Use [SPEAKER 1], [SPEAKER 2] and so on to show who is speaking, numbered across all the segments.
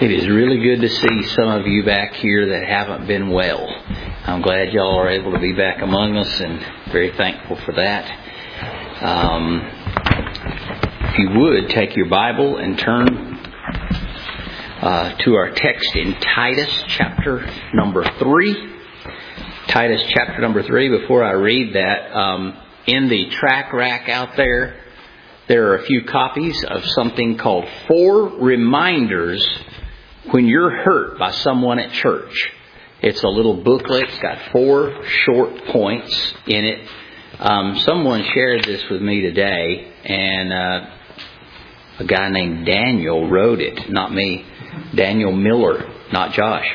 [SPEAKER 1] It is really good to see some of you back here that haven't been well. I'm glad y'all are able to be back among us and very thankful for that. If you would, take your Bible and turn to our text in Titus chapter number 3. Titus chapter number 3. Before I read that, in the track rack out there are a few copies of something called 4 Reminders When You're Hurt by Someone at Church. It's a little booklet. It's got 4 short points in it. Someone shared this with me today, and a guy named Daniel wrote it. Not me. Daniel Miller, not Josh.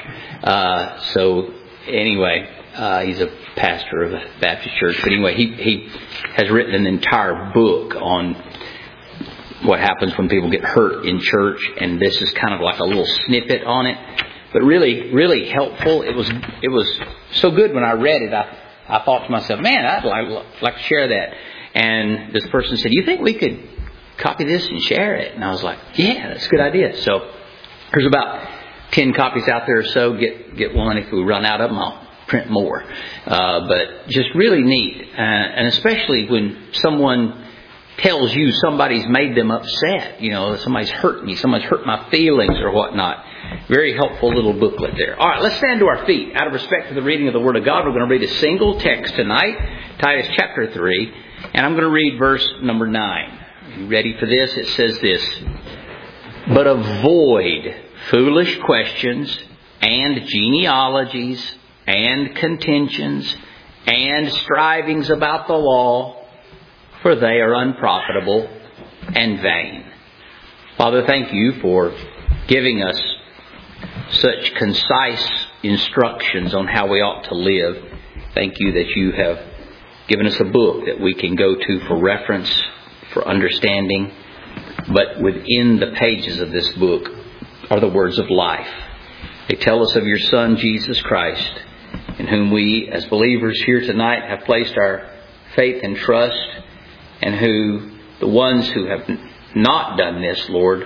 [SPEAKER 1] So anyway, he's a pastor of a Baptist church. But anyway, he has written an entire book on what happens when people get hurt in church, and this is kind of like a little snippet on it, but really, really helpful. It was so good when I read it. I thought to myself, man, I'd like to share that. And this person said, "You think we could copy this and share it?" And I was like, "Yeah, that's a good idea." So there's about 10 copies out there or so. Get one. If we run out of them, I'll print more. But just really neat, and especially when someone tells you somebody's made them upset. You know, somebody's hurt me, somebody's hurt my feelings or whatnot. Very helpful little booklet there. All right, let's stand to our feet. Out of respect for the reading of the Word of God, we're going to read a single text tonight, Titus chapter 3, and I'm going to read verse number 9. Are you ready for this? It says this: "But avoid foolish questions and genealogies and contentions and strivings about the law, for they are unprofitable and vain." Father, thank you for giving us such concise instructions on how we ought to live. Thank you that you have given us a book that we can go to for reference, for understanding. But within the pages of this book are the words of life. They tell us of your Son, Jesus Christ, in whom we, as believers here tonight, have placed our faith and trust, and who, the ones who have not done this, Lord,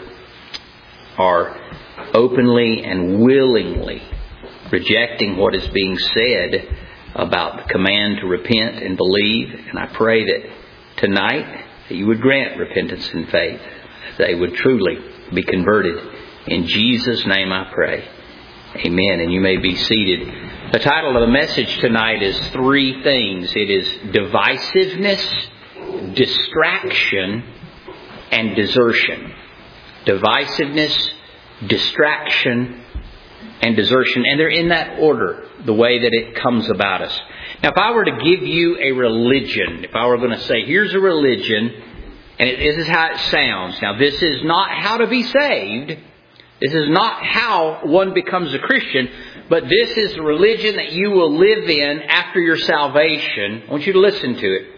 [SPEAKER 1] are openly and willingly rejecting what is being said about the command to repent and believe. And I pray that tonight that you would grant repentance and faith, that they would truly be converted. In Jesus' name I pray. Amen. And you may be seated. The title of the message tonight is 3 things. It is divisiveness, distraction, and desertion. Divisiveness, distraction, and desertion. And they're in that order, the way that it comes about us. Now, if I were to give you a religion, if I were going to say, here's a religion, and this is how it sounds. Now, this is not how to be saved. This is not how one becomes a Christian. But this is the religion that you will live in after your salvation. I want you to listen to it.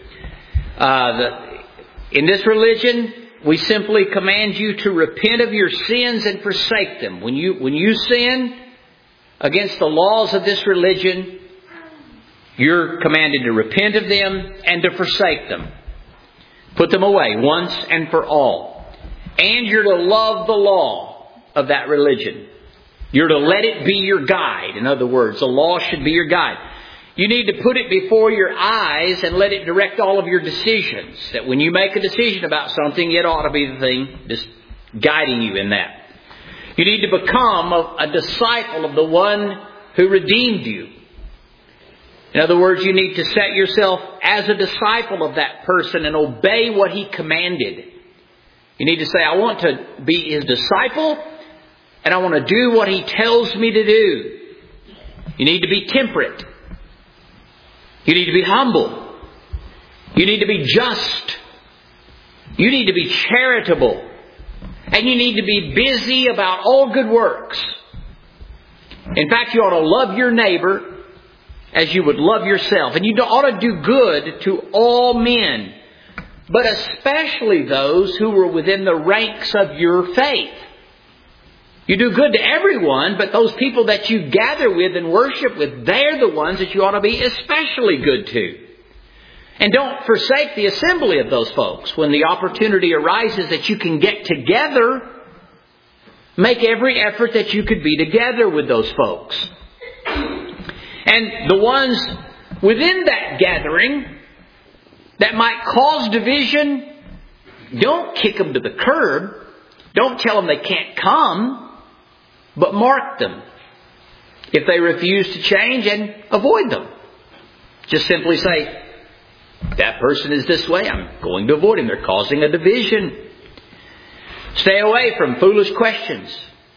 [SPEAKER 1] In this religion, we simply command you to repent of your sins and forsake them. When you sin against the laws of this religion, you're commanded to repent of them and to forsake them. Put them away once and for all. And you're to love the law of that religion. You're to let it be your guide. In other words, the law should be your guide. You need to put it before your eyes and let it direct all of your decisions. That when you make a decision about something, it ought to be the thing just guiding you in that. You need to become a disciple of the one who redeemed you. In other words, you need to set yourself as a disciple of that person and obey what he commanded. You need to say, I want to be his disciple, and I want to do what he tells me to do. You need to be temperate. You need to be humble. You need to be just. You need to be charitable. And you need to be busy about all good works. In fact, you ought to love your neighbor as you would love yourself. And you ought to do good to all men, but especially those who are within the ranks of your faith. You do good to everyone, but those people that you gather with and worship with, they're the ones that you ought to be especially good to. And don't forsake the assembly of those folks when the opportunity arises that you can get together. Make every effort that you could be together with those folks. And the ones within that gathering that might cause division, don't kick them to the curb. Don't tell them they can't come, but mark them. If they refuse to change, and avoid them. Just simply say, that person is this way, I'm going to avoid him. They're causing a division. Stay away from foolish questions.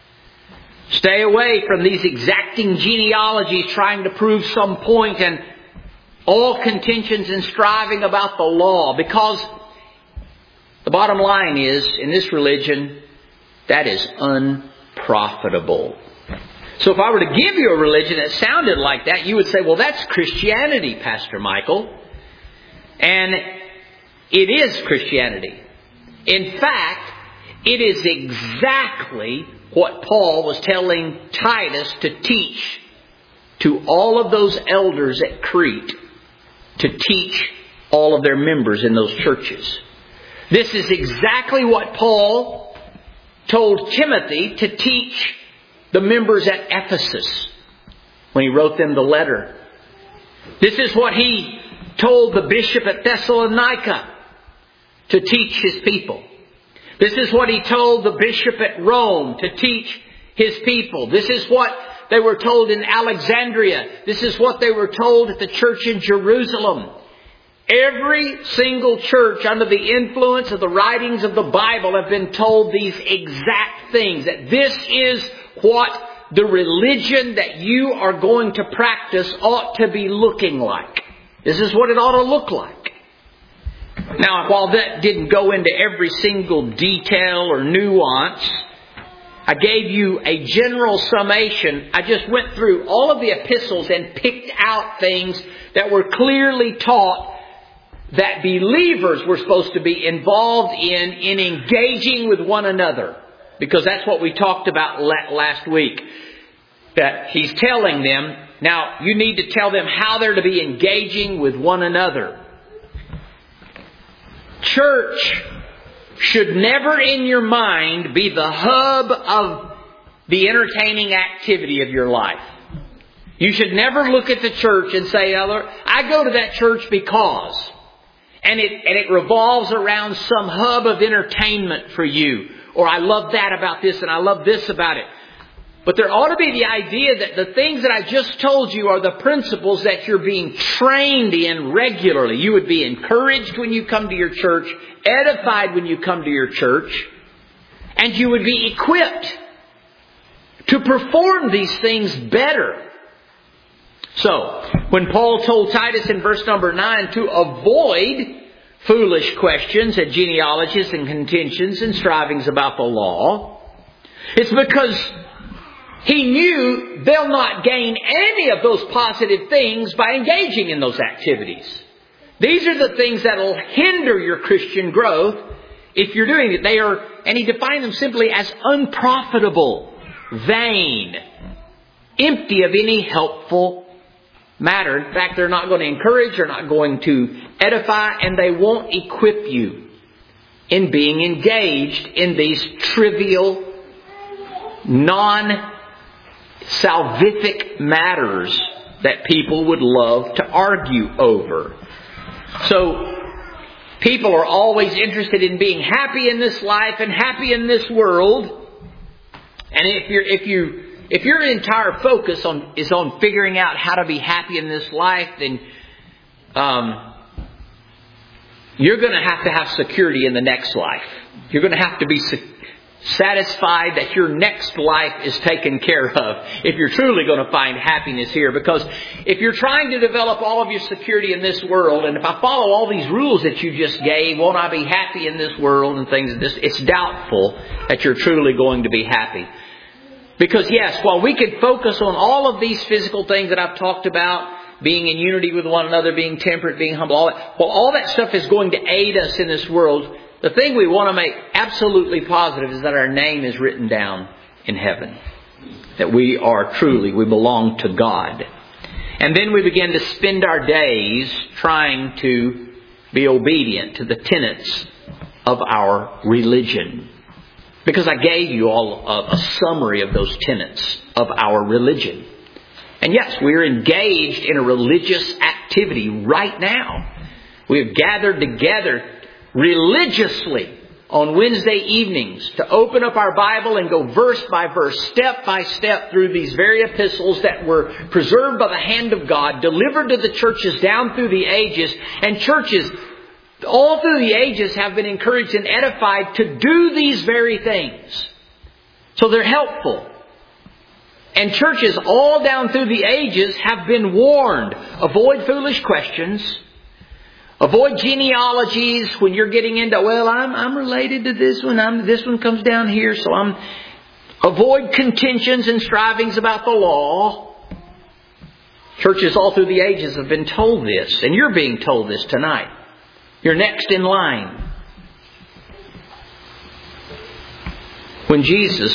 [SPEAKER 1] Stay away from these exacting genealogies trying to prove some point, and all contentions and striving about the law. Because the bottom line is, in this religion, that is unprofitable. So if I were to give you a religion that sounded like that, you would say, well, that's Christianity, Pastor Michael. And it is Christianity. In fact, it is exactly what Paul was telling Titus to teach to all of those elders at Crete, to teach all of their members in those churches. This is exactly what Paul told Timothy to teach the members at Ephesus when he wrote them the letter. This is what he told the bishop at Thessalonica to teach his people. This is what he told the bishop at Rome to teach his people. This is what they were told in Alexandria. This is what they were told at the church in Jerusalem. Every single church under the influence of the writings of the Bible have been told these exact things. That this is what the religion that you are going to practice ought to be looking like. This is what it ought to look like. Now, while that didn't go into every single detail or nuance, I gave you a general summation. I just went through all of the epistles and picked out things that were clearly taught that believers were supposed to be involved in engaging with one another. Because that's what we talked about last week. That he's telling them, now you need to tell them how they're to be engaging with one another. Church should never in your mind be the hub of the entertaining activity of your life. You should never look at the church and say, I go to that church because. And it revolves around some hub of entertainment for you. Or I love that about this and I love this about it. But there ought to be the idea that the things that I just told you are the principles that you're being trained in regularly. You would be encouraged when you come to your church, edified when you come to your church, and you would be equipped to perform these things better. So, when Paul told Titus in verse number 9 to avoid foolish questions and genealogies and contentions and strivings about the law, it's because he knew they'll not gain any of those positive things by engaging in those activities. These are the things that will hinder your Christian growth if you're doing it. They are, and he defined them simply as unprofitable, vain, empty of any helpful matter. In fact, they're not going to encourage, they're not going to edify, and they won't equip you in being engaged in these trivial, non-salvific matters that people would love to argue over. So, people are always interested in being happy in this life and happy in this world. And if your entire focus is on figuring out how to be happy in this life, then you're going to have security in the next life. You're going to have to be satisfied that your next life is taken care of if you're truly going to find happiness here. Because if you're trying to develop all of your security in this world, and if I follow all these rules that you just gave, won't I be happy in this world and things like this? It's doubtful that you're truly going to be happy. Because yes, while we could focus on all of these physical things that I've talked about, being in unity with one another, being temperate, being humble, all that stuff is going to aid us in this world. The thing we want to make absolutely positive is that our name is written down in heaven. That we belong to God. And then we begin to spend our days trying to be obedient to the tenets of our religion. Because I gave you all a summary of those tenets of our religion. And yes, we're engaged in a religious activity right now. We have gathered together religiously on Wednesday evenings to open up our Bible and go verse by verse, step by step through these very epistles that were preserved by the hand of God, delivered to the churches down through the ages. And churches all through the ages have been encouraged and edified to do these very things. So they're helpful. And churches all down through the ages have been warned. Avoid foolish questions. Avoid genealogies when you're getting into, well, I'm related to this one. This one comes down here, so I'm... Avoid contentions and strivings about the law. Churches all through the ages have been told this. And you're being told this tonight. You're next in line. When Jesus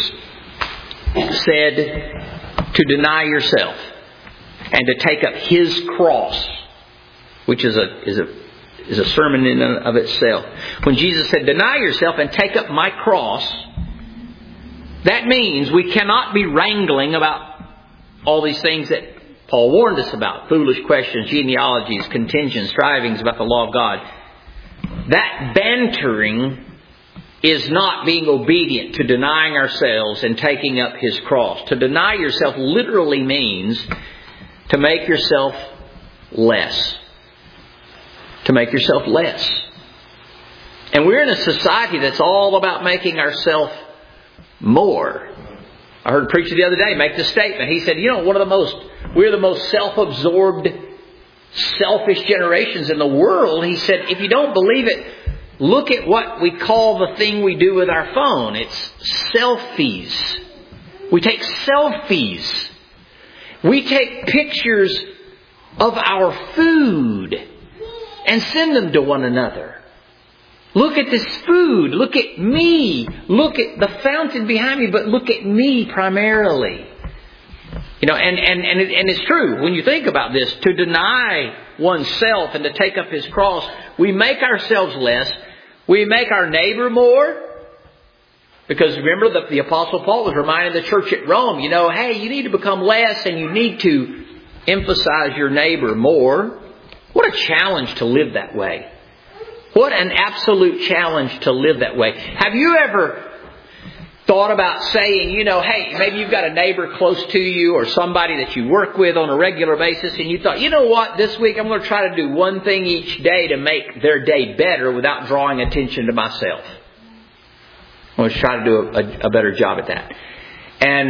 [SPEAKER 1] said to deny yourself and to take up His cross, which is a sermon in and of itself. When Jesus said, deny yourself and take up my cross, that means we cannot be wrangling about all these things that Paul warned us about. Foolish questions, genealogies, contentions, strivings about the law of God. That bantering is not being obedient to denying ourselves and taking up His cross. To deny yourself literally means to make yourself less. To make yourself less. And we're in a society that's all about making ourselves more. I heard a preacher the other day make the statement. He said, we're the most self-absorbed, selfish generations in the world. He said, if you don't believe it, look at what we call the thing we do with our phone. It's selfies. We take selfies. We take pictures of our food and send them to one another. Look at this food. Look at me. Look at the fountain behind me, but look at me primarily. And it's true when you think about this. To deny oneself and to take up his cross, we make ourselves less. We make our neighbor more. Because remember that the Apostle Paul was reminding the church at Rome, hey, you need to become less and you need to emphasize your neighbor more. What a challenge to live that way. What an absolute challenge to live that way. Have you ever thought about saying, hey, maybe you've got a neighbor close to you or somebody that you work with on a regular basis, and you thought, what, this week I'm going to try to do one thing each day to make their day better without drawing attention to myself. I'm going to try to do a better job at that. And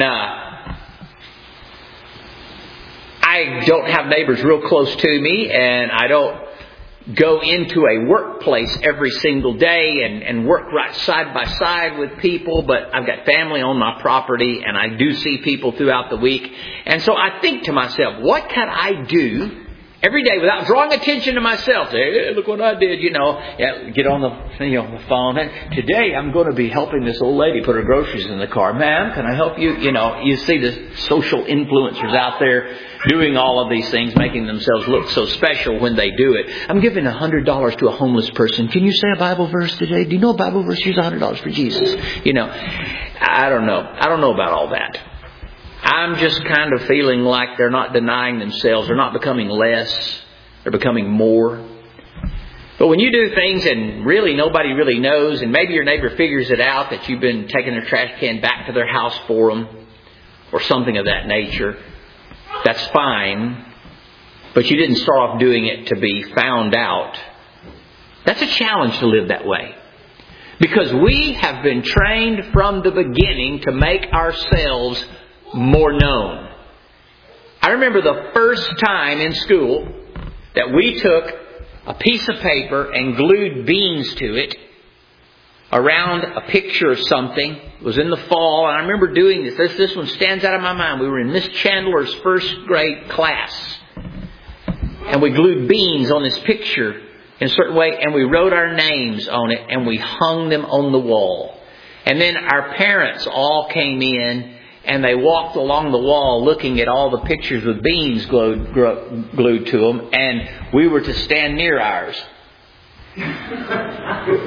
[SPEAKER 1] I don't have neighbors real close to me, and I don't go into a workplace every single day and work right side by side with people, but I've got family on my property and I do see people throughout the week. And so I think to myself, what can I do every day without drawing attention to myself? Hey, look what I did, get on the phone. And today I'm going to be helping this old lady put her groceries in the car. Ma'am, can I help you? You see the social influencers out there doing all of these things, making themselves look so special when they do it. I'm giving $100 to a homeless person. Can you say a Bible verse today? Do you know a Bible verse? Use $100 for Jesus. I don't know. I don't know about all that. I'm just kind of feeling like they're not denying themselves. They're not becoming less. They're becoming more. But when you do things and really nobody really knows, and maybe your neighbor figures it out that you've been taking their trash can back to their house for them or something of that nature, that's fine. But you didn't start off doing it to be found out. That's a challenge to live that way. Because we have been trained from the beginning to make ourselves more known. I remember the first time in school that we took a piece of paper and glued beans to it around a picture of something. It was in the fall, and I remember doing this. This one stands out of my mind. We were in Miss Chandler's first grade class, and we glued beans on this picture in a certain way, and we wrote our names on it, and we hung them on the wall. And then our parents all came in, and they walked along the wall looking at all the pictures with beans glued to them, and we were to stand near ours.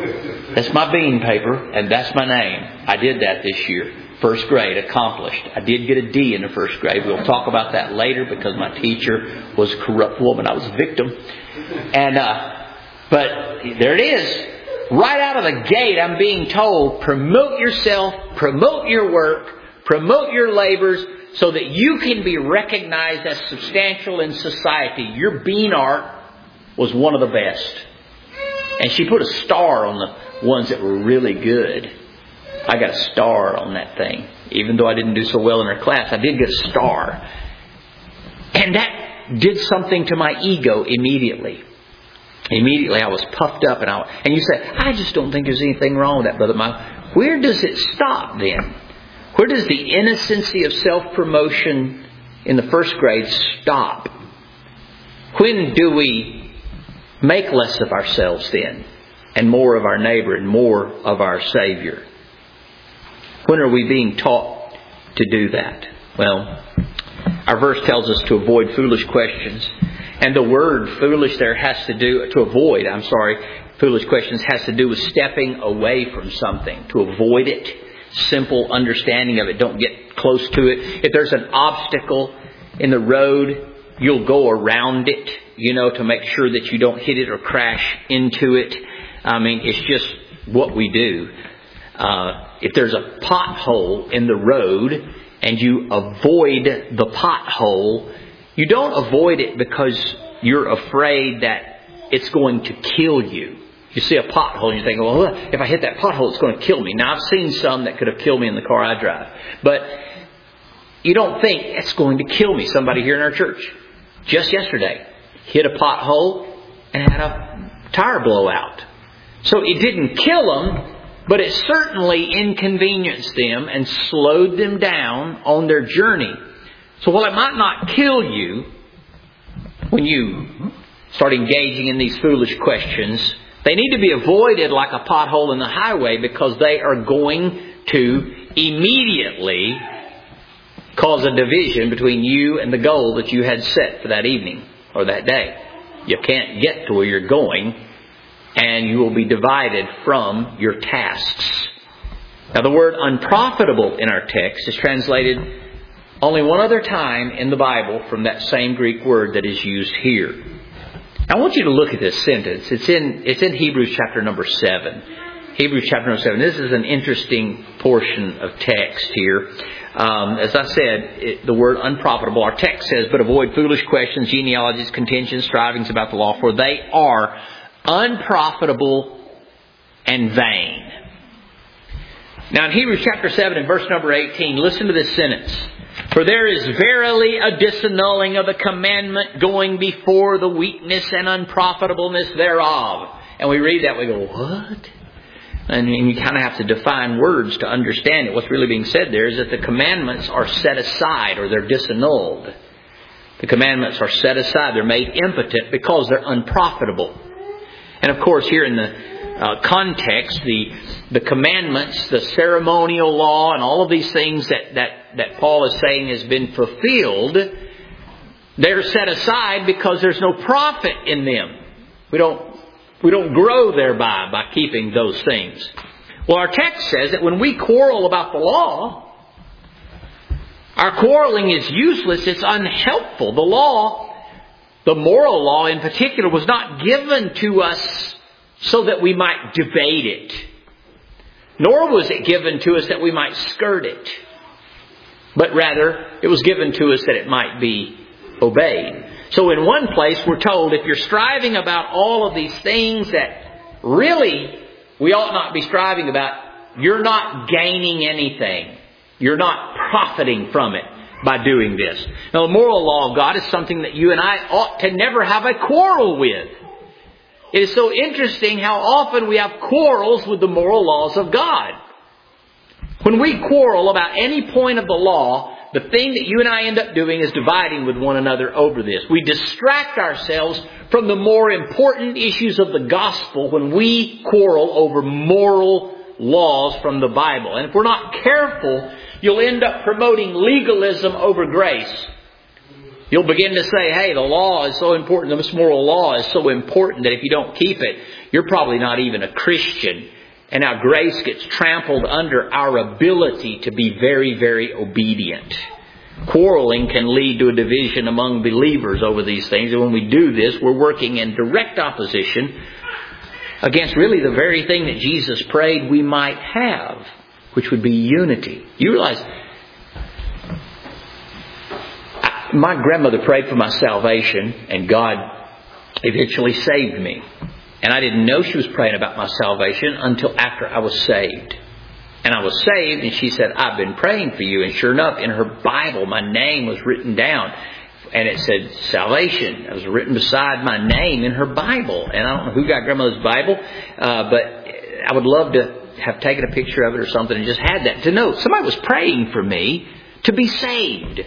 [SPEAKER 1] That's my bean paper, and that's my name. I did that this year. First grade, accomplished. I did get a D in the first grade. We'll talk about that later because my teacher was a corrupt woman. I was a victim. But there it is. Right out of the gate, I'm being told, promote yourself, promote your work, promote your labors, so that you can be recognized as substantial in society. Your bean art was one of the best. And she put a star on the ones that were really good. I got a star on that thing. Even though I didn't do so well in her class, I did get a star. And that did something to my ego immediately. Immediately I was puffed up. And you say, I just don't think there's anything wrong with that, Brother Mike. Where does it stop then? Where does the innocency of self-promotion in the first grade stop? When do we make less of ourselves then, and more of our neighbor, and more of our Savior? When are we being taught to do that? Well, our verse tells us to avoid foolish questions. And the word foolish there has to do, foolish questions has to do with stepping away from something. To avoid it. Simple understanding of it. Don't get close to it. If there's an obstacle in the road, you'll go around it, to make sure that you don't hit it or crash into it. It's just what we do. If there's a pothole in the road and you avoid the pothole, you don't avoid it because you're afraid that it's going to kill you. You see a pothole and you think, well, if I hit that pothole, it's going to kill me. Now, I've seen some that could have killed me in the car I drive. But you don't think it's going to kill me. Somebody here in our church, just yesterday, hit a pothole and had a tire blowout. So it didn't kill them, but it certainly inconvenienced them and slowed them down on their journey. So while it might not kill you, when you start engaging in these foolish questions, they need to be avoided like a pothole in the highway, because they are going to immediately cause a division between you and the goal that you had set for that evening or that day. You can't get to where you're going, and you will be divided from your tasks. Now, the word unprofitable in our text is translated only one other time in the Bible from that same Greek word that is used here. I want you to look at this sentence. It's in Hebrews chapter number 7. Hebrews chapter number 7. This is an interesting portion of text here. As I said, the word unprofitable. Our text says, but avoid foolish questions, genealogies, contentions, strivings about the law, for they are unprofitable and vain. Now in Hebrews chapter 7 and verse number 18, listen to this sentence. For there is verily a disannulling of the commandment going before the weakness and unprofitableness thereof. And we read that, we go, what? And you kind of have to define words to understand it. What's really being said there is that the commandments are set aside, or they're disannulled. The commandments are set aside. They're made impotent because they're unprofitable. And of course, here in the context, the commandments, the ceremonial law, and all of these things that Paul is saying has been fulfilled, they're set aside because there's no profit in them. We don't grow thereby by keeping those things. Well, our text says that when we quarrel about the law, our quarreling is useless, it's unhelpful. The law, the moral law in particular, was not given to us so that we might debate it. Nor was it given to us that we might skirt it. But rather, it was given to us that it might be obeyed. So in one place we're told, if you're striving about all of these things that really we ought not be striving about, you're not gaining anything. You're not profiting from it by doing this. Now, the moral law of God is something that you and I ought to never have a quarrel with. It is so interesting how often we have quarrels with the moral laws of God. When we quarrel about any point of the law, the thing that you and I end up doing is dividing with one another over this. We distract ourselves from the more important issues of the gospel when we quarrel over moral laws from the Bible. And if we're not careful, you'll end up promoting legalism over grace. You'll begin to say, hey, the law is so important, this moral law is so important that if you don't keep it, you're probably not even a Christian. And our grace gets trampled under our ability to be very, very obedient. Quarreling can lead to a division among believers over these things. And when we do this, we're working in direct opposition against really the very thing that Jesus prayed we might have, which would be unity. You realize, my grandmother prayed for my salvation, and God eventually saved me. And I didn't know she was praying about my salvation until after I was saved. And I was saved, and she said, I've been praying for you. And sure enough, in her Bible, my name was written down. And it said salvation. It was written beside my name in her Bible. And I don't know who got grandmother's Bible, but I would love to have taken a picture of it or something and just had that to know somebody was praying for me to be saved.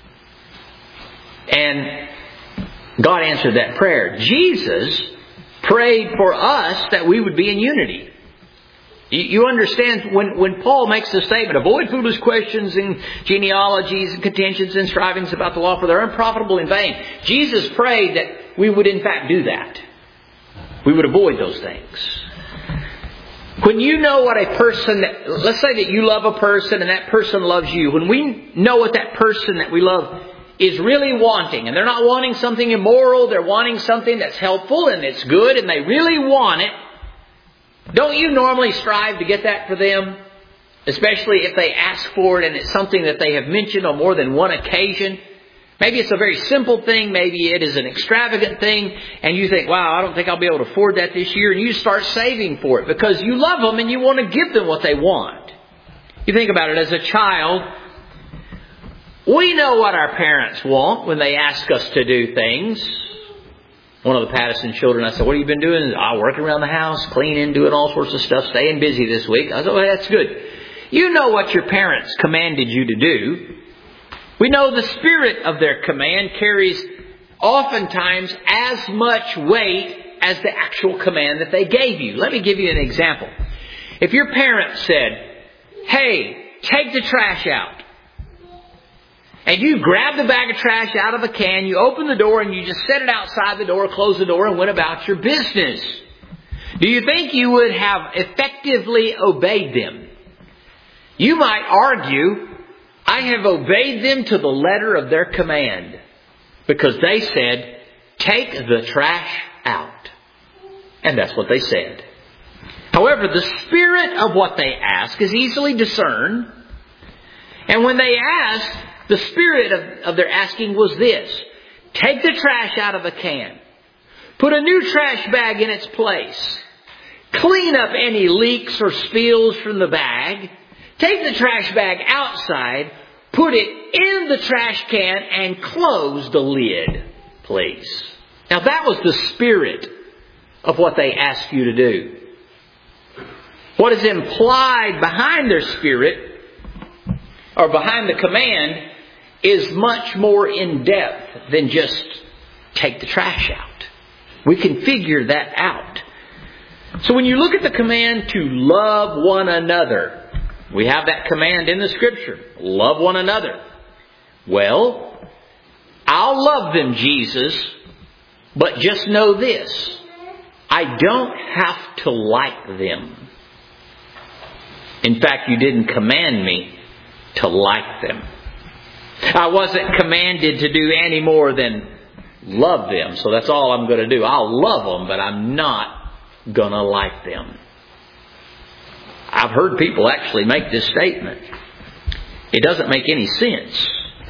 [SPEAKER 1] And God answered that prayer. Jesus prayed for us that we would be in unity. You understand, when Paul makes the statement, avoid foolish questions and genealogies and contentions and strivings about the law, for they're unprofitable in vain. Jesus prayed that we would in fact do that. We would avoid those things. When you know what a person, let's say that you love a person and that person loves you. When we know what that person that we love is really wanting, and they're not wanting something immoral, they're wanting something that's helpful and it's good, and they really want it, don't you normally strive to get that for them? Especially if they ask for it and it's something that they have mentioned on more than one occasion. Maybe it's a very simple thing. Maybe it is an extravagant thing. And you think, wow, I don't think I'll be able to afford that this year. And you start saving for it because you love them and you want to give them what they want. You think about it as a child. We know what our parents want when they ask us to do things. One of the Patterson children, I said, what have you been doing? Working around the house, cleaning, doing all sorts of stuff, staying busy this week. I said, well, that's good. You know what your parents commanded you to do. We know the spirit of their command carries oftentimes as much weight as the actual command that they gave you. Let me give you an example. If your parents said, hey, take the trash out. And you grabbed the bag of trash out of a can, you opened the door and you just set it outside the door, closed the door and went about your business. Do you think you would have effectively obeyed them? You might argue, I have obeyed them to the letter of their command. Because they said, take the trash out. And that's what they said. However, the spirit of what they ask is easily discerned. And when they asked, the spirit of their asking was this. Take the trash out of a can. Put a new trash bag in its place. Clean up any leaks or spills from the bag. Take the trash bag outside. Put it in the trash can and close the lid, please. Now that was the spirit of what they asked you to do. What is implied behind their spirit, or behind the command, is much more in depth than just take the trash out. We can figure that out. So when you look at the command to love one another, we have that command in the Scripture. Love one another. Well, I'll love them, Jesus, but just know this. I don't have to like them. In fact, you didn't command me to like them. I wasn't commanded to do any more than love them. So that's all I'm going to do. I'll love them, but I'm not going to like them. I've heard people actually make this statement. It doesn't make any sense.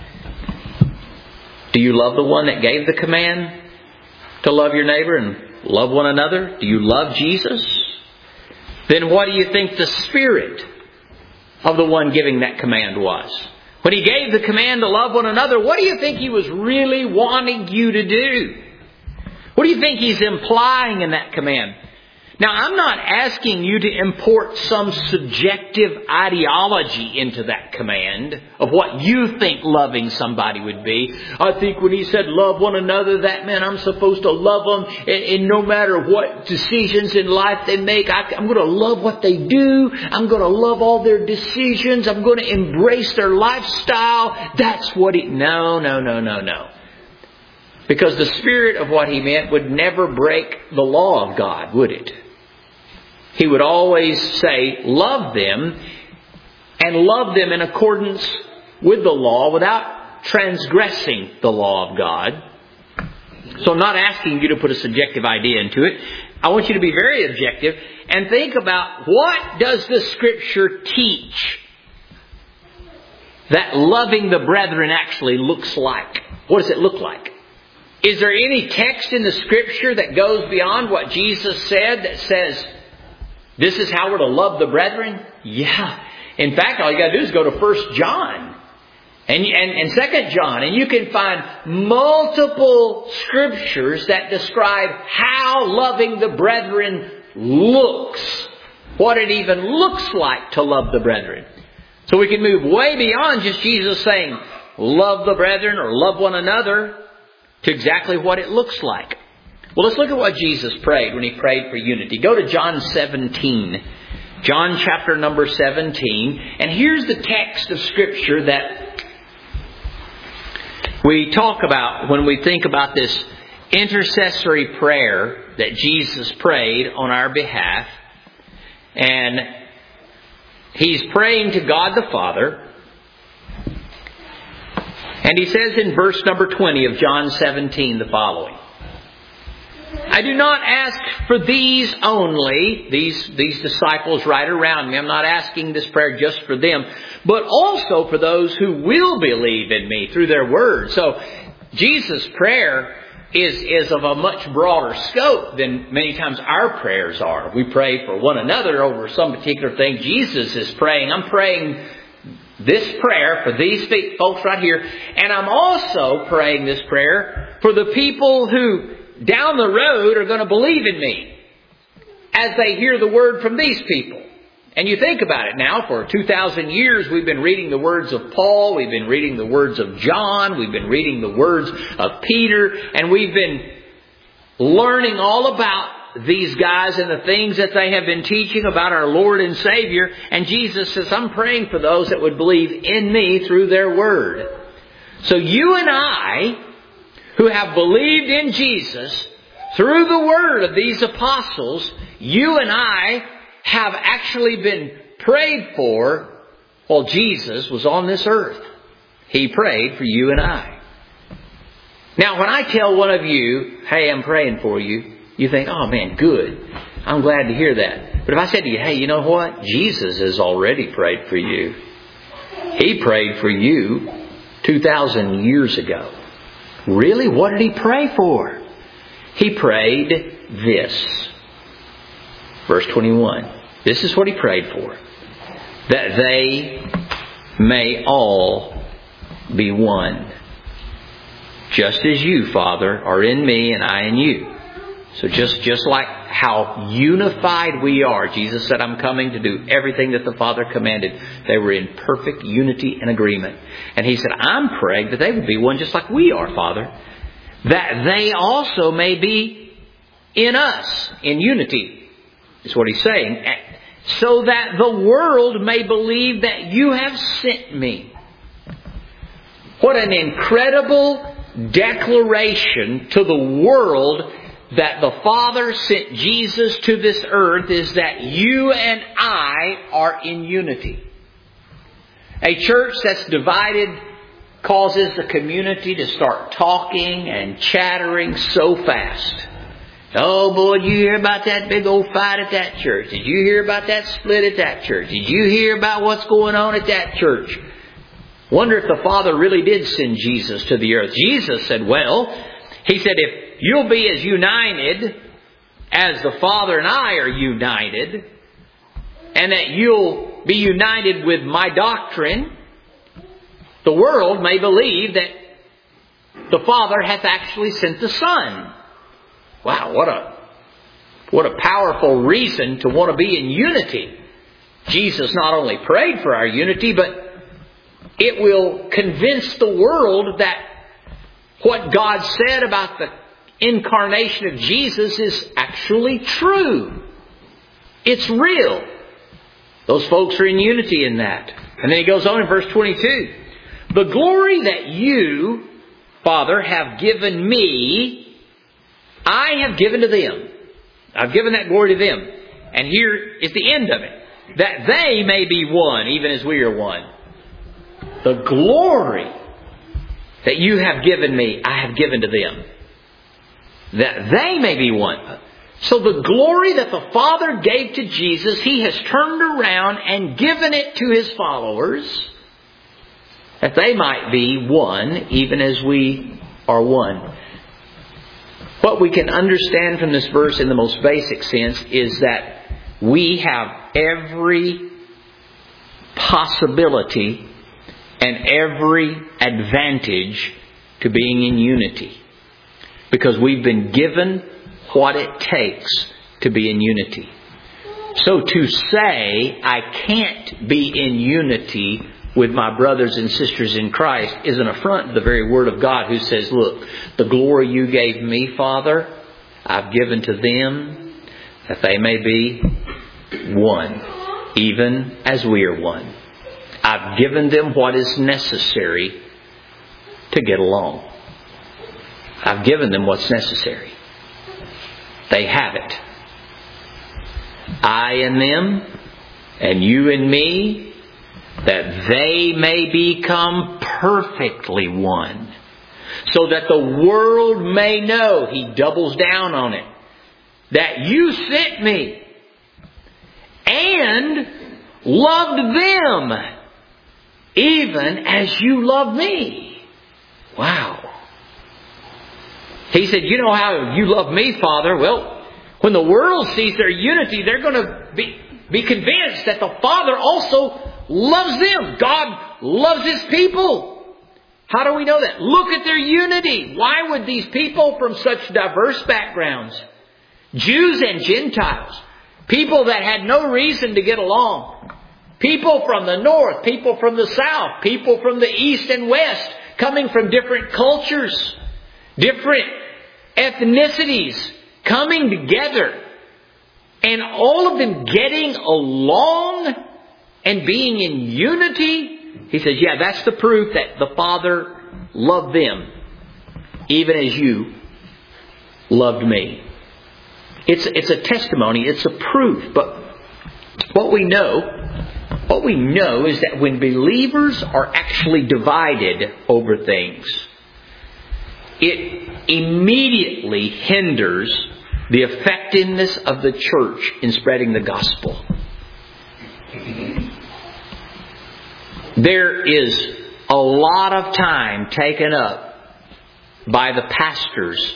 [SPEAKER 1] Do you love the one that gave the command to love your neighbor and love one another? Do you love Jesus? Then what do you think the spirit of the one giving that command was? When he gave the command to love one another, what do you think he was really wanting you to do? What do you think he's implying in that command? Now, I'm not asking you to import some subjective ideology into that command of what you think loving somebody would be. I think when he said love one another, that meant I'm supposed to love them, and no matter what decisions in life they make, I'm going to love what they do. I'm going to love all their decisions. I'm going to embrace their lifestyle. That's what he... No. Because the spirit of what he meant would never break the law of God, would it? He would always say, love them, and love them in accordance with the law without transgressing the law of God. So I'm not asking you to put a subjective idea into it. I want you to be very objective and think about, what does the Scripture teach that loving the brethren actually looks like? What does it look like? Is there any text in the Scripture that goes beyond what Jesus said that says, this is how we're to love the brethren? Yeah. In fact, all you got to do is go to 1 John and 2 John, and you can find multiple Scriptures that describe how loving the brethren looks. What it even looks like to love the brethren. So we can move way beyond just Jesus saying, love the brethren or love one another, to exactly what it looks like. Well, let's look at what Jesus prayed when He prayed for unity. Go to John 17. John chapter number 17. And here's the text of Scripture that we talk about when we think about this intercessory prayer that Jesus prayed on our behalf. And He's praying to God the Father. And He says in verse number 20 of John 17 the following. I do not ask for these only, these disciples right around me. I'm not asking this prayer just for them, but also for those who will believe in me through their word. So Jesus' prayer is of a much broader scope than many times our prayers are. We pray for one another over some particular thing. Jesus is praying. I'm praying this prayer for these folks right here. And I'm also praying this prayer for the people who down the road are going to believe in me as they hear the word from these people. And you think about it now, for 2,000 years we've been reading the words of Paul, we've been reading the words of John, we've been reading the words of Peter, and we've been learning all about these guys and the things that they have been teaching about our Lord and Savior. And Jesus says, I'm praying for those that would believe in me through their word. So you and I, who have believed in Jesus through the word of these apostles, you and I have actually been prayed for while Jesus was on this earth. He prayed for you and I. Now, when I tell one of you, hey, I'm praying for you, you think, oh man, good. I'm glad to hear that. But if I said to you, hey, you know what? Jesus has already prayed for you. He prayed for you 2,000 years ago. Really? What did He pray for? He prayed this. Verse 21. This is what He prayed for. That they may all be one. Just as you, Father, are in me and I in you. So just like how unified we are, Jesus said, I'm coming to do everything that the Father commanded. They were in perfect unity and agreement. And He said, I'm praying that they would be one just like we are, Father. That they also may be in us, in unity, is what He's saying. So that the world may believe that you have sent me. What an incredible declaration to the world that the Father sent Jesus to this earth, is that you and I are in unity. A church that's divided causes the community to start talking and chattering so fast. Oh boy, did you hear about that big old fight at that church? Did you hear about that split at that church? Did you hear about what's going on at that church? Wonder if the Father really did send Jesus to the earth. Jesus said, well, He said, if you'll be as united as the Father and I are united, and that you'll be united with my doctrine, the world may believe that the Father hath actually sent the Son. Wow, what a powerful reason to want to be in unity. Jesus not only prayed for our unity, but it will convince the world that what God said about the incarnation of Jesus is actually true. It's real. Those folks are in unity in that. And then He goes on in verse 22. The glory that you, Father, have given me, I have given to them. I've given that glory to them. And here is the end of it. That they may be one, even as we are one. The glory that you have given me, I have given to them. That they may be one. So the glory that the Father gave to Jesus, He has turned around and given it to His followers, that they might be one, even as we are one. What we can understand from this verse in the most basic sense is that we have every possibility and every advantage to being in unity. Because we've been given what it takes to be in unity. So to say I can't be in unity with my brothers and sisters in Christ is an affront to the very Word of God, who says, look, the glory you gave me, Father, I've given to them, that they may be one, even as we are one. I've given them what is necessary to get along. I've given them what's necessary. They have it. I and them, and you and me, that they may become perfectly one, so that the world may know, he doubles down on it, that you sent me and loved them even as you love me. Wow. He said, you know how you love me, Father? Well, when the world sees their unity, they're going to be convinced that the Father also loves them. God loves His people. How do we know that? Look at their unity. Why would these people from such diverse backgrounds, Jews and Gentiles, people that had no reason to get along, people from the north, people from the south, people from the east and west, coming from different cultures, different ethnicities, coming together, and all of them getting along and being in unity. He says, yeah, that's the proof that the Father loved them, even as you loved me. It's a testimony, it's a proof. But what we know is that when believers are actually divided over things, it immediately hinders the effectiveness of the church in spreading the gospel. There is a lot of time taken up by the pastors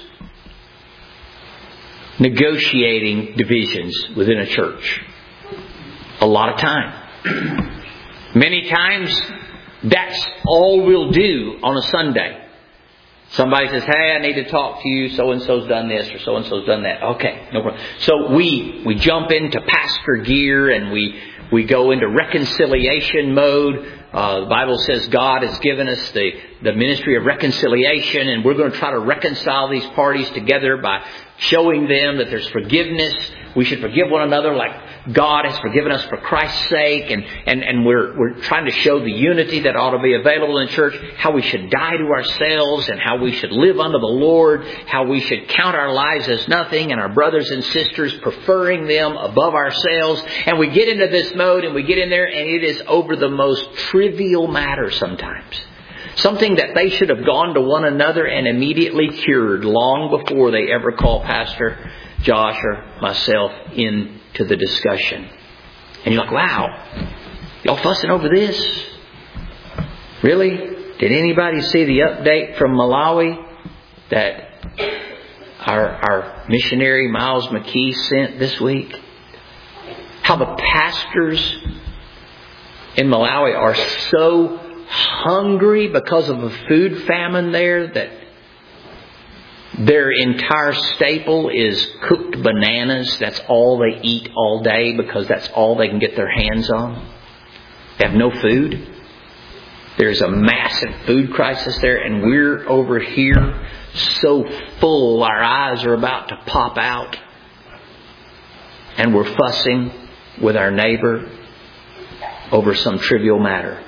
[SPEAKER 1] negotiating divisions within a church. A lot of time. Many times, that's all we'll do on a Sunday. Somebody says, hey, I need to talk to you. So-and-so's done this or so-and-so's done that. Okay, no problem. So we jump into pastor gear and we go into reconciliation mode. The Bible says God has given us the ministry of reconciliation, and we're going to try to reconcile these parties together by showing them that there's forgiveness. We should forgive one another like God has forgiven us for Christ's sake. And we're trying to show the unity that ought to be available in church, how we should die to ourselves and how we should live unto the Lord, how we should count our lives as nothing and our brothers and sisters preferring them above ourselves. And we get into this mode and we get in there, and it is over the most trivial matter sometimes. Something that they should have gone to one another and immediately cured long before they ever call Pastor Josh or myself into the discussion. And you're like, wow, y'all fussing over this? Really? Did anybody see the update from Malawi that our missionary Miles McKee sent this week? How the pastors in Malawi are so hungry because of a food famine there that their entire staple is cooked bananas. That's all they eat all day because that's all they can get their hands on. They have no food. There's a massive food crisis there, and we're over here so full our eyes are about to pop out. And we're fussing with our neighbor over some trivial matter.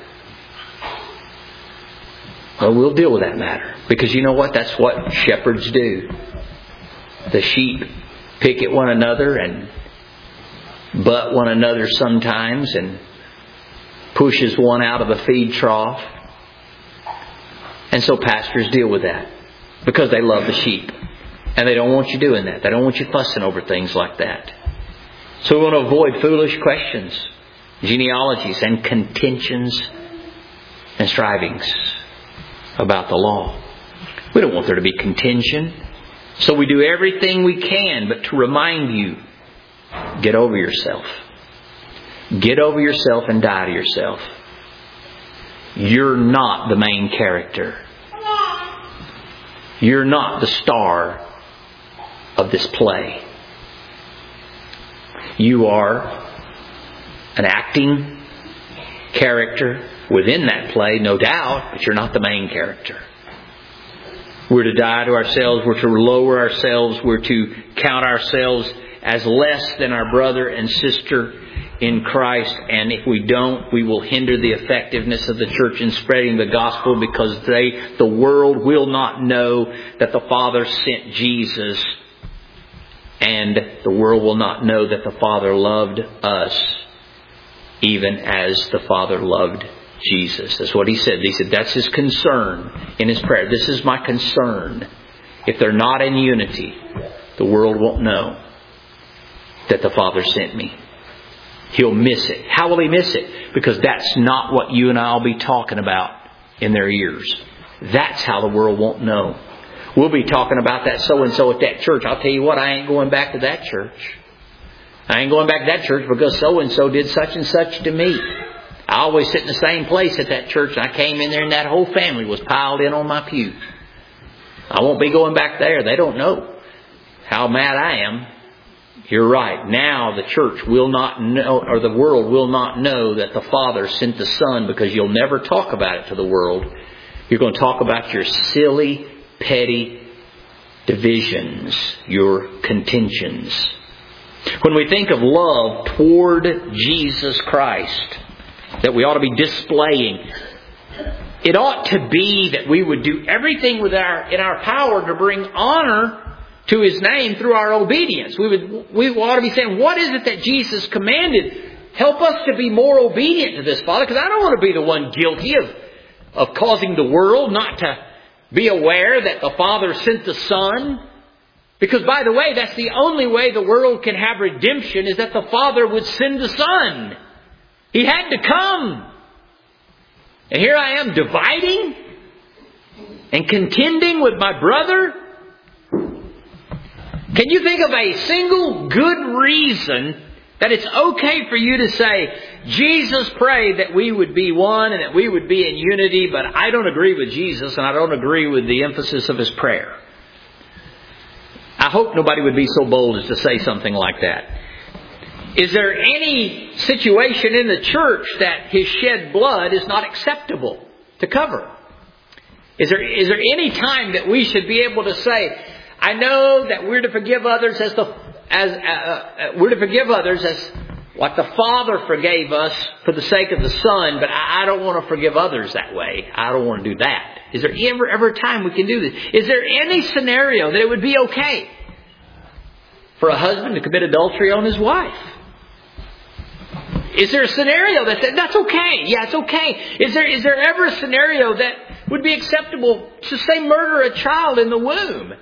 [SPEAKER 1] Well, we'll deal with that matter. Because you know what? That's what shepherds do. The sheep pick at one another and butt one another sometimes and pushes one out of the feed trough. And so pastors deal with that because they love the sheep. And they don't want you doing that. They don't want you fussing over things like that. So we want to avoid foolish questions, genealogies, and contentions and strivings about the law. We don't want there to be contention. So we do everything we can, but to remind you, get over yourself. Get over yourself and die to yourself. You're not the main character. You're not the star of this play. You are an acting character within that play, no doubt, but you're not the main character. We're to die to ourselves. We're to lower ourselves. We're to count ourselves as less than our brother and sister in Christ. And if we don't, we will hinder the effectiveness of the church in spreading the gospel, because the world will not know that the Father sent Jesus, and the world will not know that the Father loved us even as the Father loved Jesus. That's what He said. He said that's His concern in His prayer. This is my concern. If they're not in unity, the world won't know that the Father sent me. He'll miss it. How will he miss it? Because that's not what you and I will be talking about in their ears. That's how the world won't know. We'll be talking about that so-and-so at that church. I'll tell you what, I ain't going back to that church. I ain't going back to that church because so-and-so did such and such to me. I always sit in the same place at that church, and I came in there and that whole family was piled in on my pew. I won't be going back there. They don't know how mad I am. You're right. Now the church will not know, or the world will not know that the Father sent the Son, because you'll never talk about it to the world. You're going to talk about your silly, petty divisions, your contentions. When we think of love toward Jesus Christ that we ought to be displaying, it ought to be that we would do everything in our power to bring honor to His name through our obedience. We ought to be saying, what is it that Jesus commanded? Help us to be more obedient to this, Father, because I don't want to be the one guilty of causing the world not to be aware that the Father sent the Son. Because, by the way, that's the only way the world can have redemption, is that the Father would send the Son. He had to come. And here I am dividing and contending with my brother. Can you think of a single good reason that it's okay for you to say, Jesus prayed that we would be one and that we would be in unity, but I don't agree with Jesus and I don't agree with the emphasis of His prayer? I hope nobody would be so bold as to say something like that. Is there any situation in the church that His shed blood is not acceptable to cover? Is there any time that we should be able to say, I know that we're to forgive others as what the Father forgave us for the sake of the Son, but I don't want to forgive others that way. I don't want to do that. Is there ever a time we can do this? Is there any scenario that it would be okay for a husband to commit adultery on his wife? Is there a scenario that's okay? Yeah, it's okay. Is there ever a scenario that would be acceptable to, say, murder a child in the womb?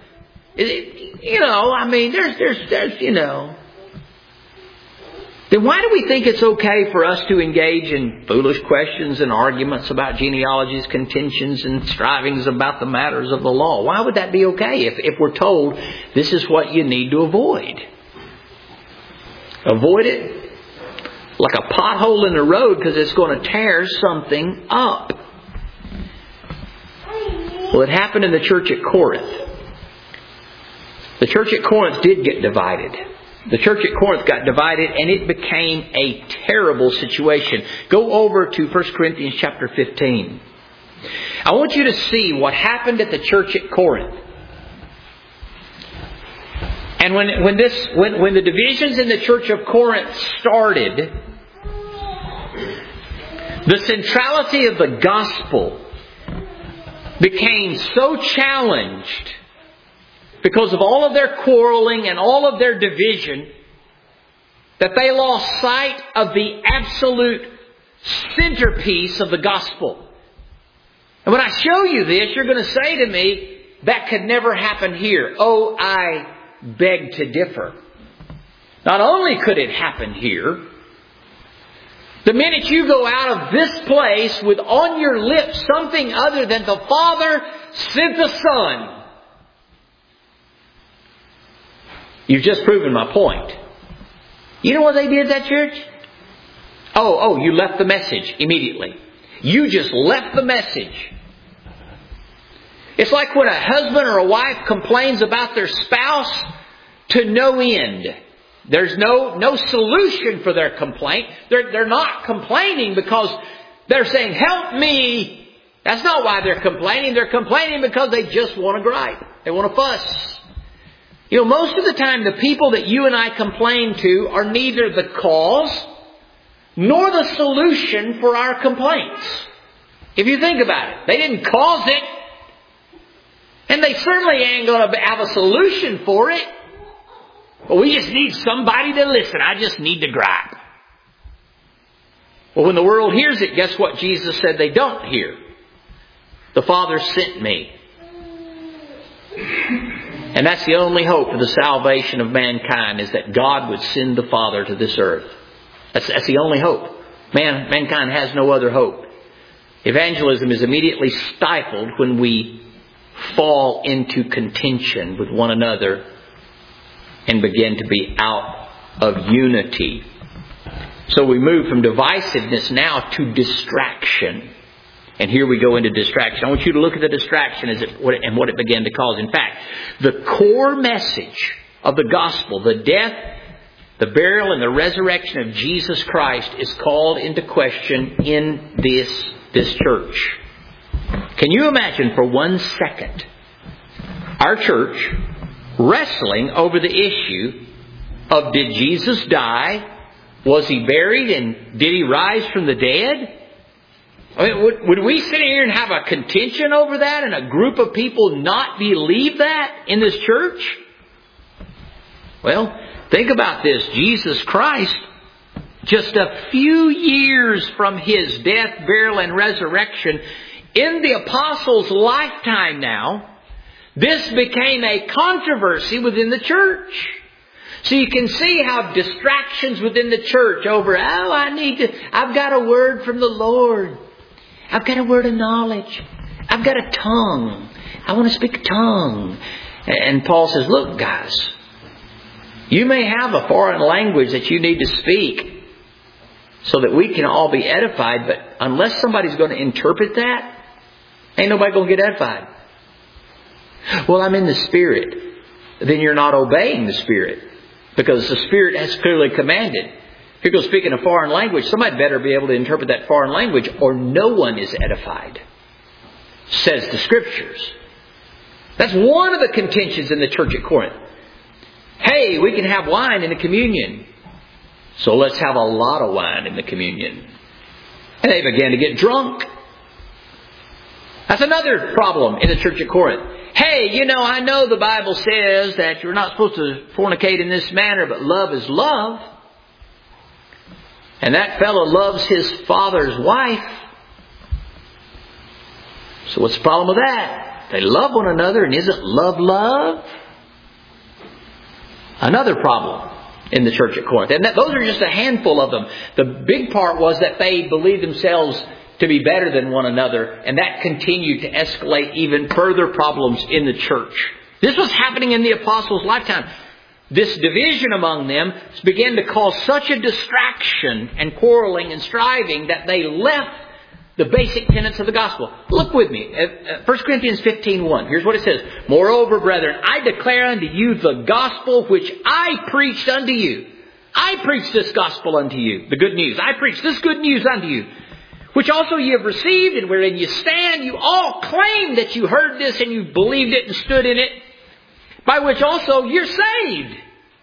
[SPEAKER 1] Then why do we think it's okay for us to engage in foolish questions and arguments about genealogies, contentions, and strivings about the matters of the law? Why would that be okay if we're told this is what you need to avoid? Avoid it like a pothole in the road, because it's going to tear something up. Well, it happened in the church at Corinth. The church at Corinth did get divided. The church at Corinth got divided, and it became a terrible situation. Go over to 1 Corinthians chapter 15. I want you to see what happened at the church at Corinth. And when the divisions in the church of Corinth started, the centrality of the gospel became so challenged because of all of their quarreling and all of their division, that they lost sight of the absolute centerpiece of the gospel. And when I show you this, you're going to say to me, that could never happen here. Oh, I beg to differ. Not only could it happen here, the minute you go out of this place with on your lips something other than the Father sent the Son, you've just proven my point. You know what they did at that church? Oh, you left the message immediately. You just left the message. It's like when a husband or a wife complains about their spouse to no end. There's no solution for their complaint. They're not complaining because they're saying, help me. That's not why they're complaining. They're complaining because they just want to gripe. They want to fuss. You know, most of the time the people that you and I complain to are neither the cause nor the solution for our complaints. If you think about it, they didn't cause it. And they certainly ain't going to have a solution for it. But we just need somebody to listen. I just need to gripe. Well, when the world hears it, guess what Jesus said they don't hear? The Father sent me. And that's the only hope for the salvation of mankind, is that God would send the Father to this earth. That's the only hope. Mankind has no other hope. Evangelism is immediately stifled when we fall into contention with one another and begin to be out of unity. So we move from divisiveness now to distraction. And here we go into distraction. I want you to look at the distraction and what it began to cause. In fact, the core message of the gospel, the death, the burial, and the resurrection of Jesus Christ, is called into question in this church. Can you imagine for 1 second our church wrestling over the issue of, did Jesus die? Was He buried? And did He rise from the dead? I mean, would we sit here and have a contention over that and a group of people not believe that in this church? Well, think about this. Jesus Christ, just a few years from His death, burial, and resurrection, in the apostles' lifetime now, this became a controversy within the church. So you can see how distractions within the church over, I've got a word from the Lord. I've got a word of knowledge. I've got a tongue. I want to speak a tongue. And Paul says, look guys, you may have a foreign language that you need to speak so that we can all be edified, but unless somebody's going to interpret that, ain't nobody going to get edified. Well, I'm in the Spirit. Then you're not obeying the Spirit, because the Spirit has clearly commanded. If you're going to speak in a foreign language, somebody better be able to interpret that foreign language, or no one is edified, says the Scriptures. That's one of the contentions in the church at Corinth. Hey, we can have wine in the communion, so let's have a lot of wine in the communion. And they began to get drunk. That's another problem in the church at Corinth. Hey, I know the Bible says that you're not supposed to fornicate in this manner, but love is love. And that fellow loves his father's wife. So what's the problem with that? They love one another, and isn't love? Another problem in the church at Corinth. And those are just a handful of them. The big part was that they believed themselves to be better than one another, and that continued to escalate even further problems in the church. This was happening in the apostles' lifetime. This division among them began to cause such a distraction and quarreling and striving that they left the basic tenets of the gospel. Look with me at 1 Corinthians 15:1. Here's what it says. Moreover, brethren, I declare unto you the gospel which I preached unto you. I preached this gospel unto you, the good news. I preached this good news unto you, which also ye have received, and wherein you stand. You all claim that you heard this and you believed it and stood in it, by which also you're saved.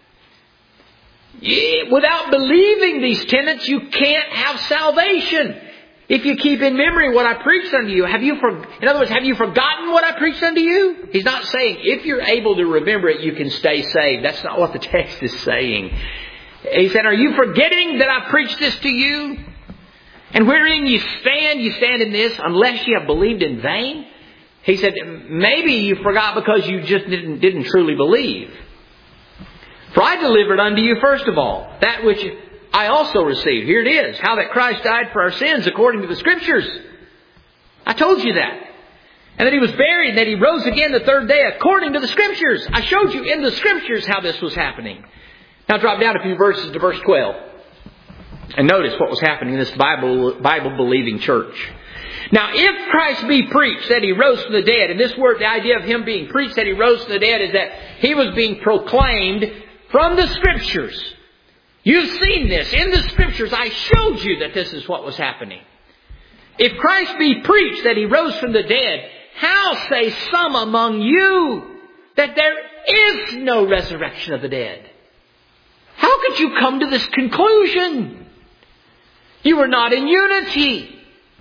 [SPEAKER 1] Without believing these tenets, you can't have salvation. If you keep in memory what I preached unto you, in other words, have you forgotten what I preached unto you? He's not saying if you're able to remember it, you can stay saved. That's not what the text is saying. He said, are you forgetting that I preached this to you? And wherein you stand in this, unless you have believed in vain. He said, maybe you forgot because you just didn't truly believe. For I delivered unto you first of all that which I also received. Here it is. How that Christ died for our sins according to the Scriptures. I told you that. And that He was buried and that He rose again the third day according to the Scriptures. I showed you in the Scriptures how this was happening. Now drop down a few verses to verse 12. And notice what was happening in this Bible-believing church. Now, if Christ be preached that He rose from the dead, and this word, the idea of Him being preached that He rose from the dead is that He was being proclaimed from the Scriptures. You've seen this in the Scriptures. I showed you that this is what was happening. If Christ be preached that He rose from the dead, how say some among you that there is no resurrection of the dead? How could you come to this conclusion? You are not in unity.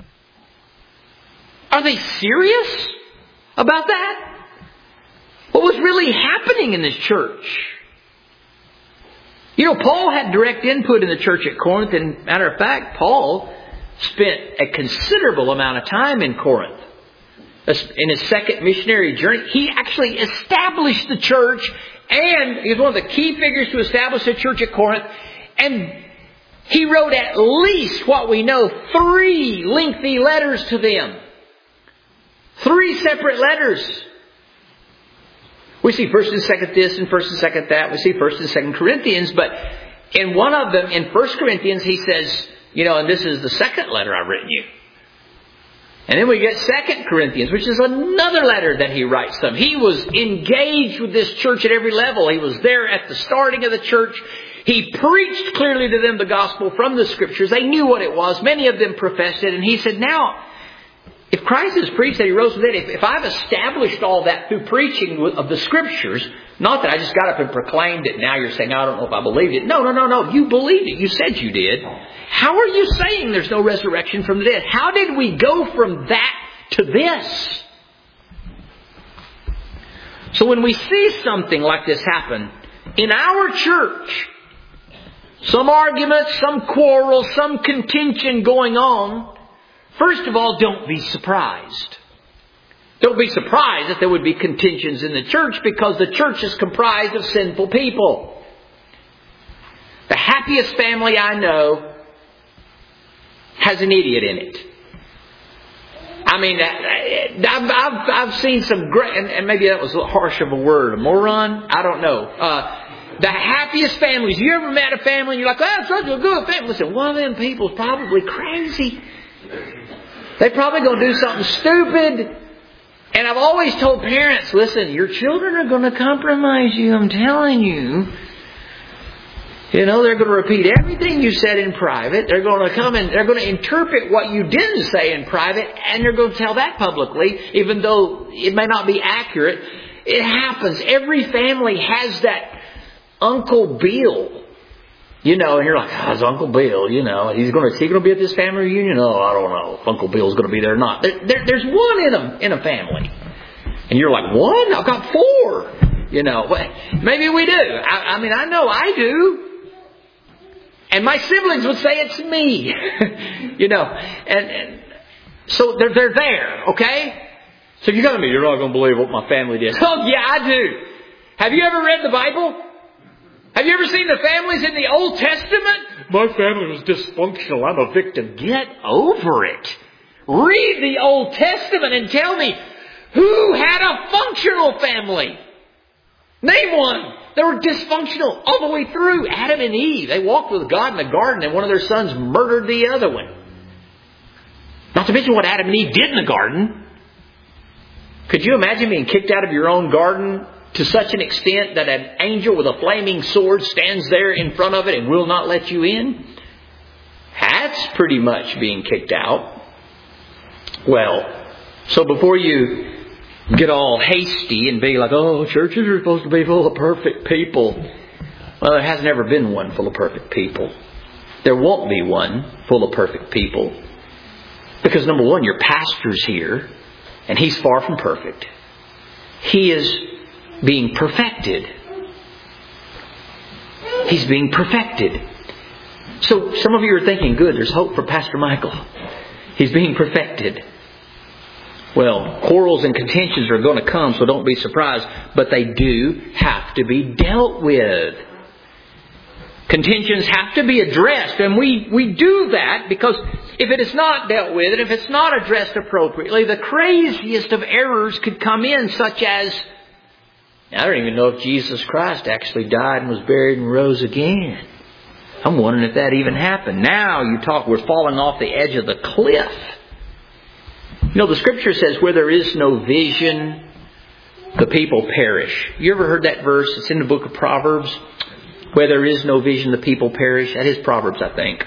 [SPEAKER 1] Are they serious about that? What was really happening in this church? You know, Paul had direct input in the church at Corinth. And matter of fact, Paul spent a considerable amount of time in Corinth. In his second missionary journey, he actually established the church. And he was one of the key figures to establish the church at Corinth. And he wrote at least, what we know, 3 lengthy letters to them. 3 separate letters. We see 1st and 2nd this and 1st and 2nd that. We see 1st and 2nd Corinthians. But in one of them, in 1 Corinthians, he says, you know, and this is the 2nd letter I've written you. And then we get 2 Corinthians, which is another letter that he writes them. He was engaged with this church at every level. He was there at the starting of the church. He preached clearly to them the gospel from the Scriptures. They knew what it was. Many of them professed it. And he said, now, if Christ has preached that He rose from the dead, if I've established all that through preaching of the Scriptures, not that I just got up and proclaimed it, now you're saying, I don't know if I believed it. No. You believed it. You said you did. How are you saying there's no resurrection from the dead? How did we go from that to this? So when we see something like this happen in our church, some arguments, some quarrels, some contention going on, first of all, don't be surprised. Don't be surprised that there would be contentions in the church, because the church is comprised of sinful people. The happiest family I know has an idiot in it. I mean, I've seen some great, and maybe that was a harsh of a word, a moron. I don't know. The happiest families. You ever met a family and you're like, that's such a good family. Listen, one of them people's probably crazy. They're probably going to do something stupid. And I've always told parents, listen, your children are going to compromise you. I'm telling you. You know, they're going to repeat everything you said in private. They're going to come and they're going to interpret what you didn't say in private, and they're going to tell that publicly, even though it may not be accurate. It happens. Every family has that Uncle Bill. You know, and you're like, it's Uncle Bill, you know, is he going to be at this family reunion? Oh, I don't know if Uncle Bill's going to be there or not. There's one in a family. And you're like, one? I've got 4. You know, maybe we do. I mean, I know I do. And my siblings would say it's me. You know, and so they're there, okay? So you're telling me you're not going to believe what my family did. Oh, yeah, I do. Have you ever read the Bible? Have you ever seen the families in the Old Testament? My family was dysfunctional. I'm a victim. Get over it. Read the Old Testament and tell me who had a functional family. Name one. They were dysfunctional all the way through. Adam and Eve. They walked with God in the garden, and one of their sons murdered the other one. Not to mention what Adam and Eve did in the garden. Could you imagine being kicked out of your own garden to such an extent that an angel with a flaming sword stands there in front of it and will not let you in? That's pretty much being kicked out. Well, so before you get all hasty and be like, oh, churches are supposed to be full of perfect people. Well, there hasn't ever been one full of perfect people. There won't be one full of perfect people. Because number one, your pastor's here, and he's far from perfect. He is being perfected. He's being perfected. So some of you are thinking, good, there's hope for Pastor Michael. He's being perfected. Well, quarrels and contentions are going to come, so don't be surprised. But they do have to be dealt with. Contentions have to be addressed. And we do that because if it is not dealt with, and if it's not addressed appropriately, the craziest of errors could come in, such as, I don't even know if Jesus Christ actually died and was buried and rose again. I'm wondering if that even happened. Now we're falling off the edge of the cliff. You know, the Scripture says, where there is no vision, the people perish. You ever heard that verse? It's in the book of Proverbs. Where there is no vision, the people perish. That is Proverbs, I think.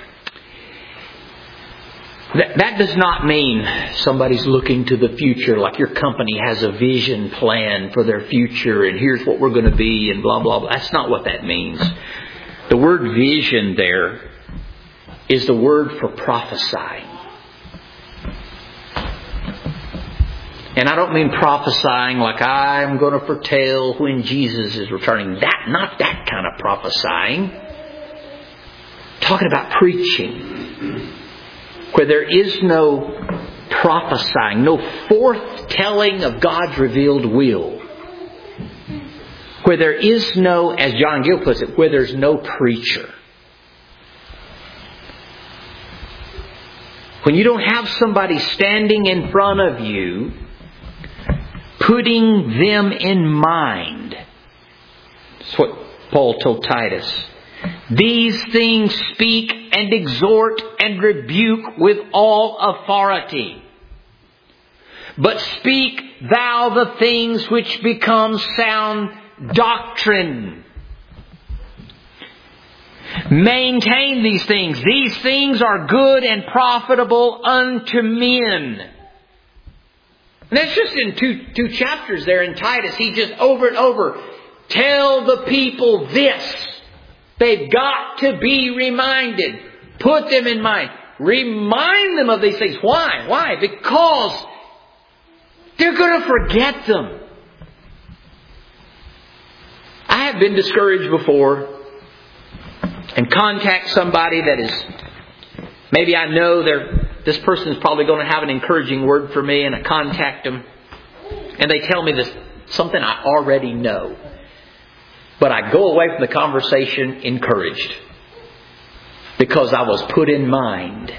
[SPEAKER 1] That does not mean somebody's looking to the future, like your company has a vision plan for their future and here's what we're going to be and blah, blah, blah. That's not what that means. The word vision there is the word for prophesying. And I don't mean prophesying like I'm going to foretell when Jesus is returning. Not that kind of prophesying. Talking about preaching. Where there is no prophesying, no forthtelling of God's revealed will. Where there is no, as John Gill puts it, where there's no preacher. When you don't have somebody standing in front of you, putting them in mind. That's what Paul told Titus. These things speak and exhort and rebuke with all authority. But speak thou the things which become sound doctrine. Maintain these things. These things are good and profitable unto men. And that's just in two chapters there in Titus. He just over and over, tell the people this. They've got to be reminded. Put them in mind. Remind them of these things. Why? Why? Because they're going to forget them. I have been discouraged before and contact somebody that is, maybe I know this person is probably going to have an encouraging word for me, and I contact them and they tell me this, something I already know. But I go away from the conversation encouraged because I was put in mind.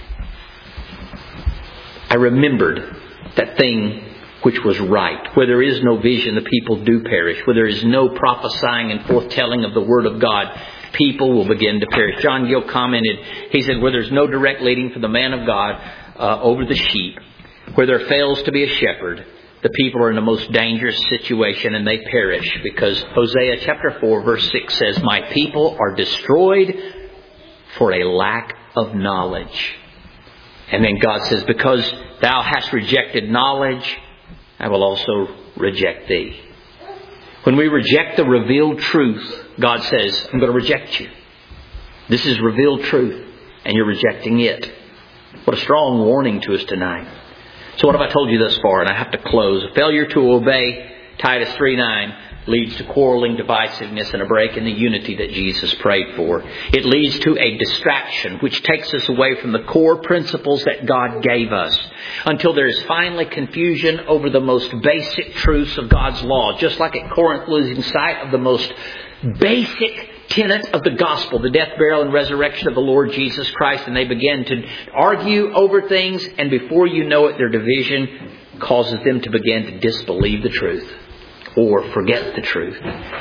[SPEAKER 1] I remembered that thing which was right. Where there is no vision, the people do perish. Where there is no prophesying and forthtelling of the Word of God, people will begin to perish. John Gill commented, he said, where there's no direct leading for the man of God over the sheep, where there fails to be a shepherd, the people are in the most dangerous situation and they perish. Because Hosea chapter 4 verse 6 says, my people are destroyed for a lack of knowledge. And then God says, because thou hast rejected knowledge, I will also reject thee. When we reject the revealed truth, God says, I'm going to reject you. This is revealed truth, and you're rejecting it. What a strong warning to us tonight. So what have I told you thus far? And I have to close. A failure to obey Titus 3:9 leads to quarreling, divisiveness, and a break in the unity that Jesus prayed for. It leads to a distraction, which takes us away from the core principles that God gave us, until there is finally confusion over the most basic truths of God's law. Just like at Corinth, losing sight of the most basic tenet of the gospel, the death, burial, and resurrection of the Lord Jesus Christ. And they begin to argue over things, and before you know it, their division causes them to begin to disbelieve the truth or forget the truth.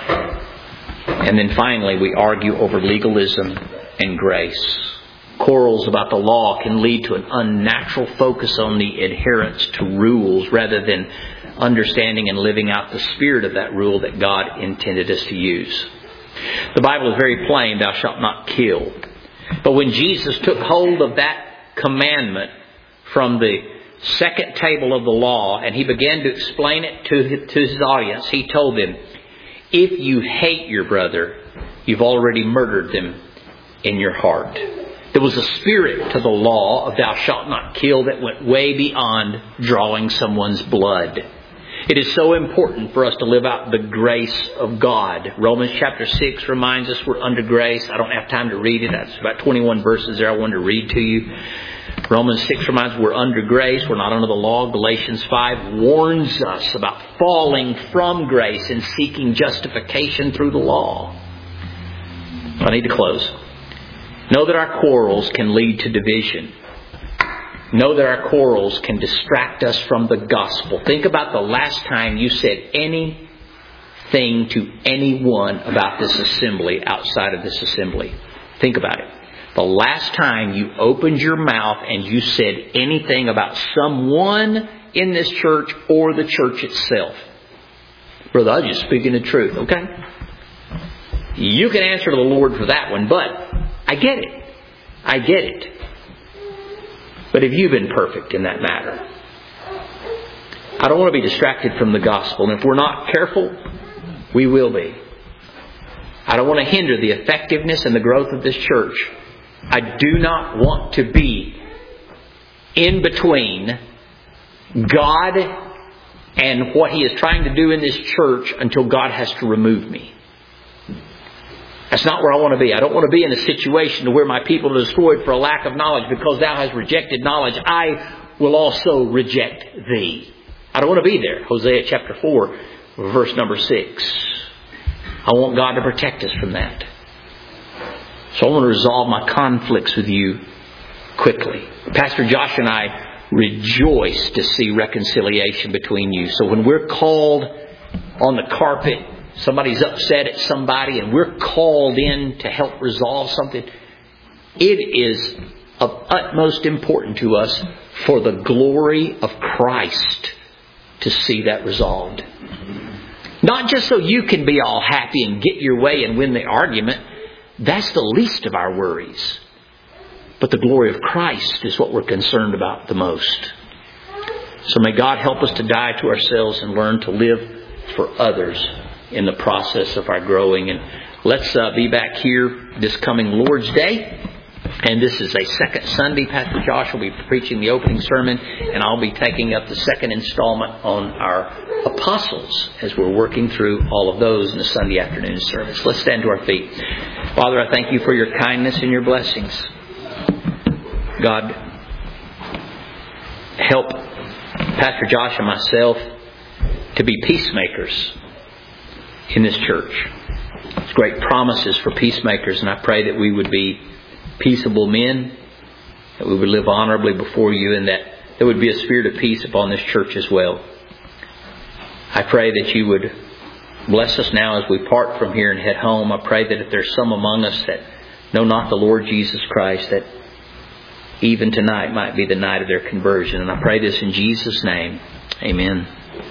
[SPEAKER 1] And then finally, we argue over legalism and grace. Quarrels about the law can lead to an unnatural focus on the adherence to rules rather than understanding and living out the spirit of that rule that God intended us to use. The Bible is very plain, thou shalt not kill. But when Jesus took hold of that commandment from the second table of the law, and he began to explain it to his audience, he told them, if you hate your brother, you've already murdered them in your heart. There was a spirit to the law of thou shalt not kill that went way beyond drawing someone's blood. It is so important for us to live out the grace of God. Romans chapter 6 reminds us we're under grace. I don't have time to read it. That's about 21 verses there I wanted to read to you. Romans 6 reminds us we're under grace. We're not under the law. Galatians 5 warns us about falling from grace and seeking justification through the law. I need to close. Know that our quarrels can lead to division. Know that our quarrels can distract us from the gospel. Think about the last time you said anything to anyone about this assembly outside of this assembly. Think about it. The last time you opened your mouth and you said anything about someone in this church or the church itself. Brother, I was just speaking the truth, okay? You can answer to the Lord for that one, but I get it. I get it. But have you been perfect in that matter? I don't want to be distracted from the gospel. And if we're not careful, we will be. I don't want to hinder the effectiveness and the growth of this church. I do not want to be in between God and what He is trying to do in this church until God has to remove me. That's not where I want to be. I don't want to be in a situation where my people are destroyed for a lack of knowledge. Because thou hast rejected knowledge, I will also reject thee. I don't want to be there. Hosea chapter 4, verse number 6. I want God to protect us from that. So I want to resolve my conflicts with you quickly. Pastor Josh and I rejoice to see reconciliation between you. So when we're called on the carpet, somebody's upset at somebody and we're called in to help resolve something, it is of utmost importance to us for the glory of Christ to see that resolved. Not just so you can be all happy and get your way and win the argument. That's the least of our worries. But the glory of Christ is what we're concerned about the most. So may God help us to die to ourselves and learn to live for others in the process of our growing. And let's be back here this coming Lord's Day. And this is a second Sunday. Pastor Josh will be preaching the opening sermon, and I'll be taking up the second installment on our apostles as we're working through all of those in the Sunday afternoon service. Let's stand to our feet. Father, I thank you for your kindness and your blessings. God, help Pastor Josh and myself to be peacemakers in this church. There's great promises for peacemakers, and I pray that we would be peaceable men, that we would live honorably before you, and that there would be a spirit of peace upon this church as well. I pray that you would bless us now as we part from here and head home. I pray that if there's some among us that know not the Lord Jesus Christ, that even tonight might be the night of their conversion. And I pray this in Jesus' name. Amen.